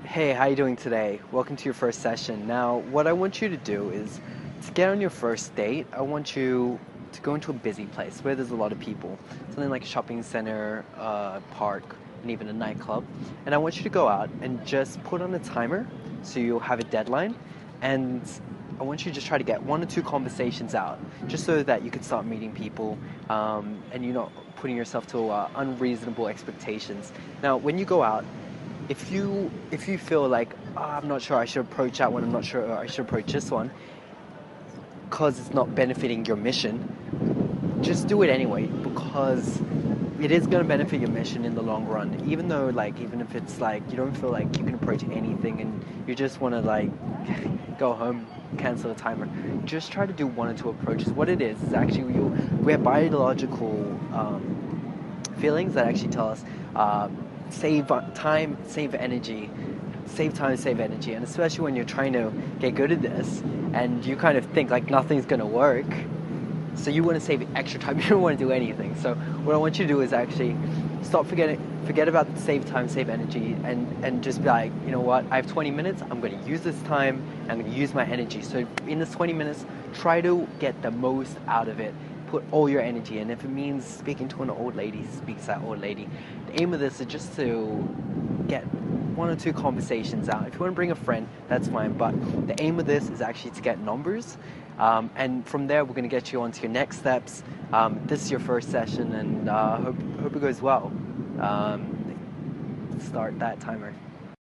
Hey, how you doing today? Welcome to your first session. Now, what I want you to do is to get on your first date, I want you to go into a busy place where there's a lot of people, something like a shopping center, park, and even a nightclub. And I want you to go out and just put on a timer so you'll have a deadline. And I want you to just try to get one or two conversations out, just so that you can start meeting people, and you're not putting yourself to unreasonable expectations. Now, when you go out, if you feel like, I'm not sure I should approach that one, I'm not sure I should approach this one, because it's not benefiting your mission, just do it anyway, because it is going to benefit your mission in the long run. Even though, like, even if it's like you don't feel like you can approach anything and you just want to like go home, cancel the timer, just try to do one or two approaches. What it is actually we have biological feelings that actually tell us, save time, save energy, save time, save energy. And especially when you're trying to get good at this and you kind of think like nothing's going to work, so you want to save extra time. You don't want to do anything. So what I want you to do is actually forget about save time, save energy, and just be like, you know what, I have 20 minutes, I'm going to use this time, I'm going to use my energy. So in this 20 minutes, try to get the most out of it. Put all your energy in. If it means speaking to an old lady, speak to that old lady. The aim of this is just to get one or two conversations out. If you want to bring a friend, that's fine. But the aim of this is actually to get numbers. And from there, we're going to get you on to your next steps. This is your first session, and hope it goes well. Start that timer.